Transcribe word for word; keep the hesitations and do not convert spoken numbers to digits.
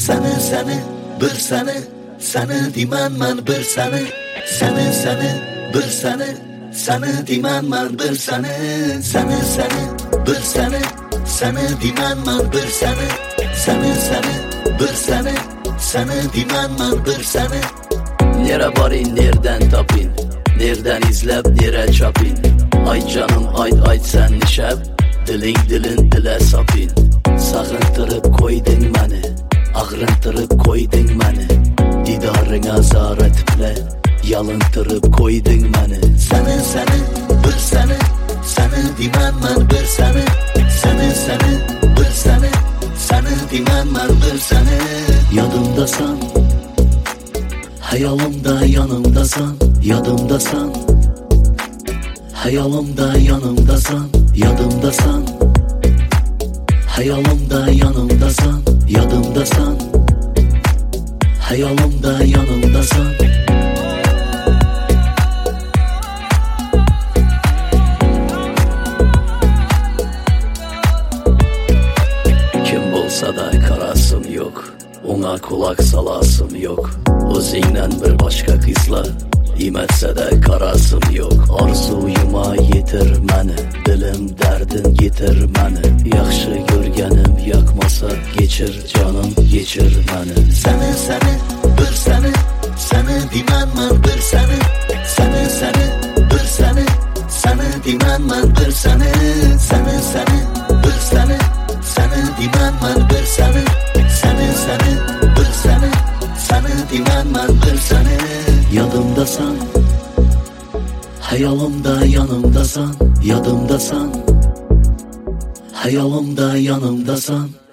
Seni seni bir seni, seni diman man bir seni, seni seni bir seni, seni diman man bir seni, seni seni bir seni, seni diman man bir seni, seni seni bir seni, seni diman man bir seni. Nere barin, nereden tapin, nereden izlep, nere çapin. Ay canım ayt ayt sen nişep, diling dilin dile sapin. Sağıntırıp koydun məni, ağrıntırıp koydun məni. Didarına zaret bile, yalıntırıp koydun məni. Seni seni bir seni, seni diman man bir seni, seni seni bir seni, seni diman man bir seni. Yadımdasan, hayalimda yanımdasan, yadımdasan. Hayalimda yanımdasan, yadımdasan. Hayalimda yanımdasan, yadımdasan. Hayalimda yanımdasan. Kim bulsa da karasım yok, ona kulak salasım yok. O'zinglə bir başqa qizla imetse de karasım yok. Arzuyuma yetir məni, dilim dərdin yetir məni. Yaxşı görgənim yakmasa geçir canım, geçir məni. Seni seni bir seni, seni diman man bir seni, seni seni bir seni, seni diman man bir seni, seni seni bir seni, seni diman man bir seni, seni seni bir seni, seni diman man bir seni. Yadımdasan, hayalimda yanımdasan, yadımdasan. Hayalimda yanımdasan.